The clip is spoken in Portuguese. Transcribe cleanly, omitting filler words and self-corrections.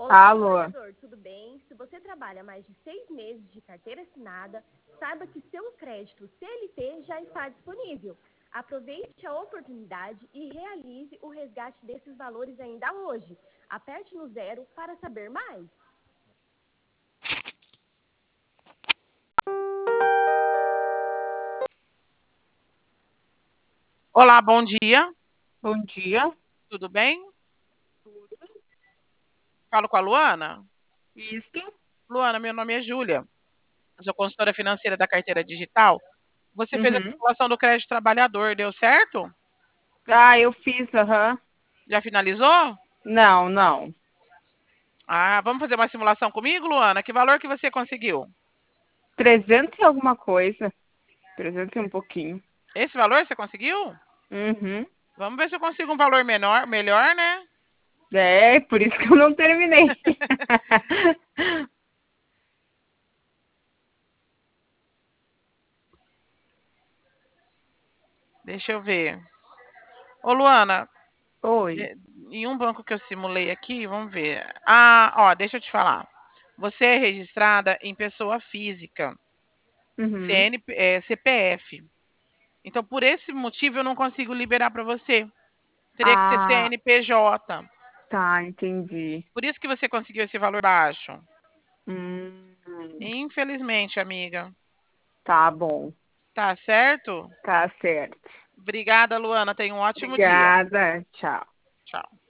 Olá, Alô. trabalhador, tudo bem? Se você trabalha mais de 6 meses de carteira assinada, saiba que seu crédito CLT já está disponível. Aproveite a oportunidade e realize o resgate desses valores ainda hoje. Aperte no 0 para saber mais. Olá, bom dia. Bom dia. Tudo bem? Falo com a Luana? Isso. Luana, meu nome é Júlia. Eu sou consultora financeira da carteira digital. Você fez a Uhum. simulação do crédito trabalhador, deu certo? Ah, eu fiz, aham. Já finalizou? Não. Ah, vamos fazer uma simulação comigo, Luana? Que valor que você conseguiu? 300 e alguma coisa. 300 e um pouquinho. Esse valor você conseguiu? Uhum. Vamos ver se eu consigo um valor menor, melhor, né? É, por isso que eu não terminei. Deixa eu ver. Ô, Luana, Oi. em um banco que eu simulei aqui, vamos ver. Ah, ó, deixa eu te falar. Você é registrada em pessoa física, Uhum. CPF. Então, por esse motivo, eu não consigo liberar para você. Teria que ser Ah, CNPJ. tá, entendi. Por isso que você conseguiu esse valor baixo. Hum, Infelizmente, amiga. tá bom. Tá certo? Tá certo. Obrigada, Luana. Tenha um ótimo dia. Obrigada. Tchau. Tchau.